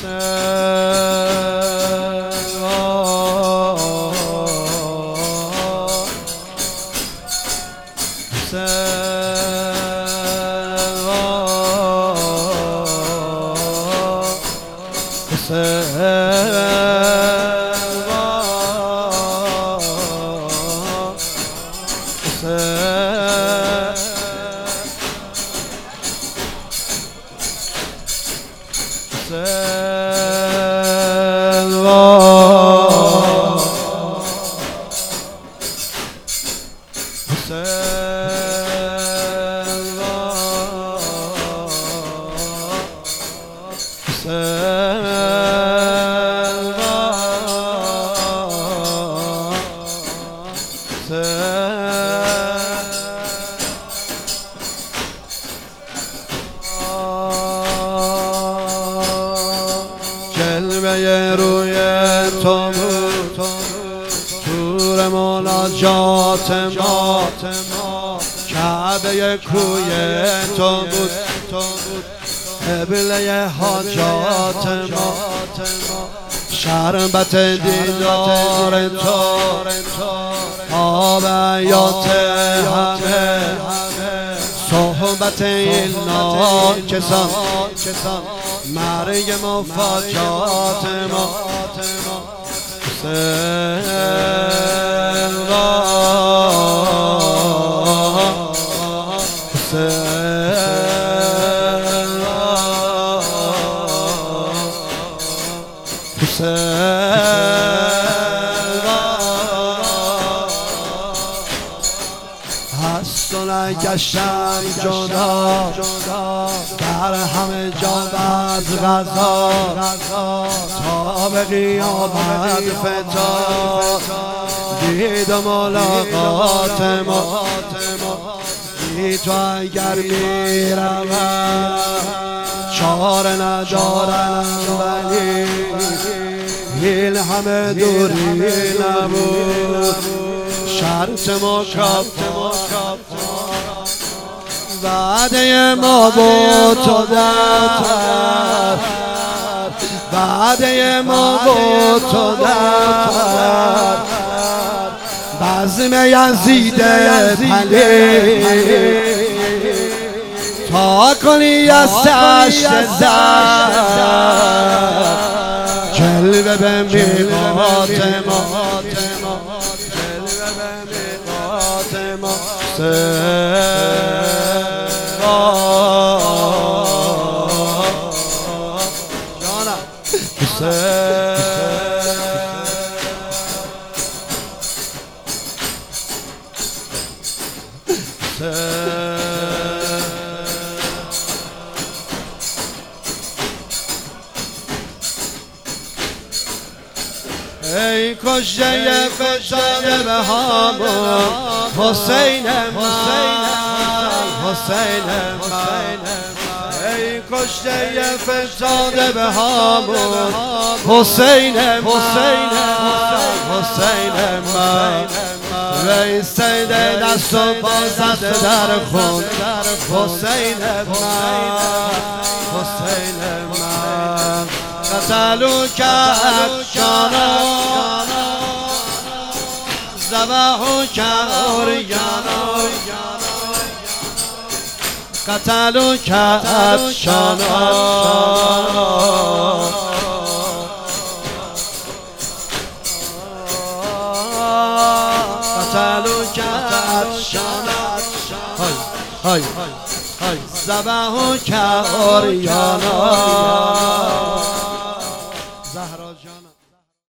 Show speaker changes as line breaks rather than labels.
جلوه روی تو بود تور مناجات ما کعبه کوی تو بود قبله حاجات ما شربت دیدار تو آب حیات همه صحبت این ناکسان مرگ مفاجات ما هست و نگشتم جدا در همه جا از غذا تا به قیامت فتا دید و ملاقات ما بی تو اگر میرم چاره ندارم ولی این همه دوری نبود شرط مکافات وعده ما با تو در وعده ما با تو در بزم یزید پلی تا کنی از تشت زد جلوه به میقات ما ای کشته فتاده به هامون حسین من ای کشته فتاده به هامون حسین من وی سید دست و پا زده در خون حسین من قتلو کرد جانا ذبحو کرد قتلو کرد جانا قتلو کرد جانا ذبحو کرد جانا